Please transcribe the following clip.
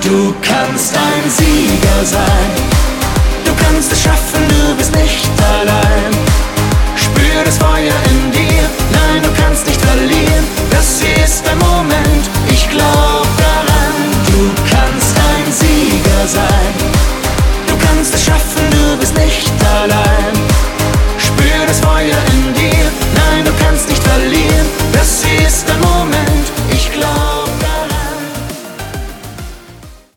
Du kannst ein Sieger sein, du kannst es schaffen, du bist nicht allein. Spür das Feuer in dir, nein, du kannst nicht verlieren. Das hier ist der Moment,